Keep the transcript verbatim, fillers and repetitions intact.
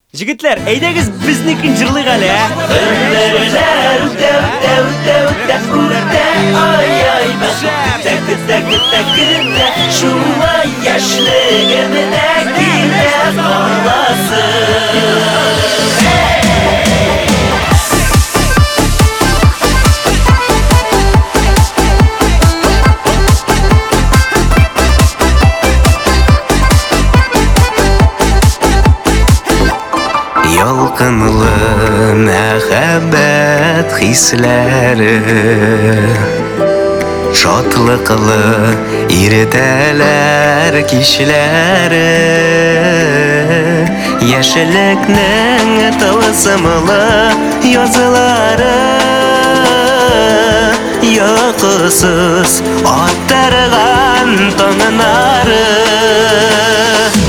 Жігітлер, әйдәгіз біздікін жырлық әлі, ә? Ömürler üte üte üte üte üte ay ay ben Üte üte üte üte şuna yaşlığımına gire bağlasın Ялкынлы мәхәббәт хисләре Шатлыклы иртәләр кичләре Яшьлекнең тылсымлы язылары Йокысыз аттырган таңнары